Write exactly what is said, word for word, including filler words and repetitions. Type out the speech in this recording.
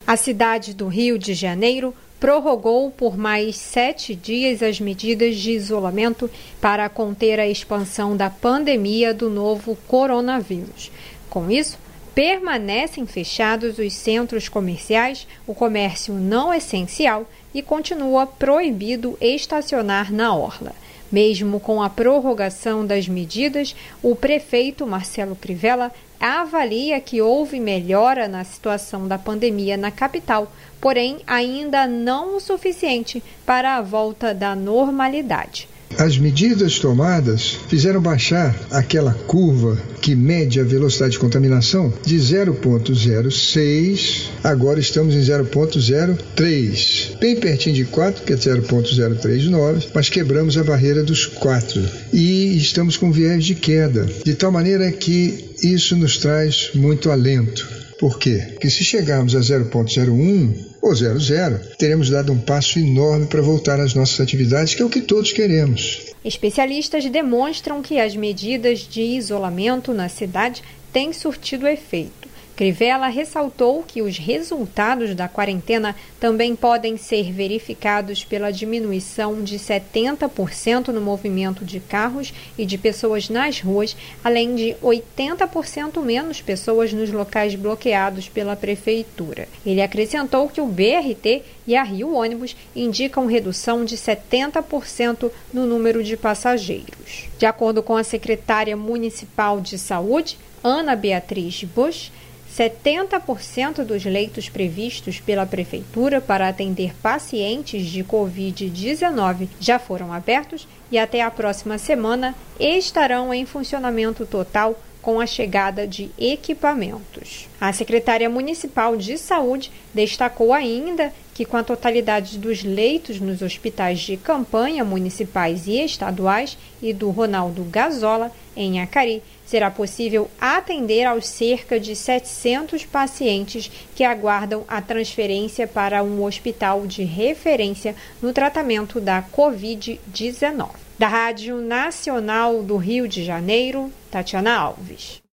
A cidade do Rio de Janeiro prorrogou por mais sete dias as medidas de isolamento para conter a expansão da pandemia do novo coronavírus. Com isso, permanecem fechados os centros comerciais, o comércio não essencial e continua proibido estacionar na orla. Mesmo com a prorrogação das medidas, o prefeito Marcelo Crivella avalia que houve melhora na situação da pandemia na capital, porém ainda não o suficiente para a volta da normalidade. As medidas tomadas fizeram baixar aquela curva que mede a velocidade de contaminação de zero vírgula zero seis, agora estamos em zero vírgula zero três, bem pertinho de quatro, que é zero vírgula zero três nove, mas quebramos a barreira dos quatro e estamos com viés de queda, de tal maneira que isso nos traz muito alento. Por quê? Porque se chegarmos a zero vírgula zero um ou zero vírgula zero, teremos dado um passo enorme para voltar às nossas atividades, que é o que todos queremos. Especialistas demonstram que as medidas de isolamento na cidade têm surtido efeito. Crivella ressaltou que os resultados da quarentena também podem ser verificados pela diminuição de setenta por cento no movimento de carros e de pessoas nas ruas, além de oitenta por cento menos pessoas nos locais bloqueados pela prefeitura. Ele acrescentou que o B R T e a Rio Ônibus indicam redução de setenta por cento no número de passageiros. De acordo com a secretária municipal de saúde, Ana Beatriz Busch, setenta por cento dos leitos previstos pela Prefeitura para atender pacientes de covid dezenove já foram abertos e até a próxima semana estarão em funcionamento total com a chegada de equipamentos. A secretária municipal de saúde destacou ainda que, com a totalidade dos leitos nos hospitais de campanha municipais e estaduais e do Ronaldo Gazola, em Acari, será possível atender aos cerca de setecentos pacientes que aguardam a transferência para um hospital de referência no tratamento da covid dezenove. Da Rádio Nacional do Rio de Janeiro, Tatiana Alves.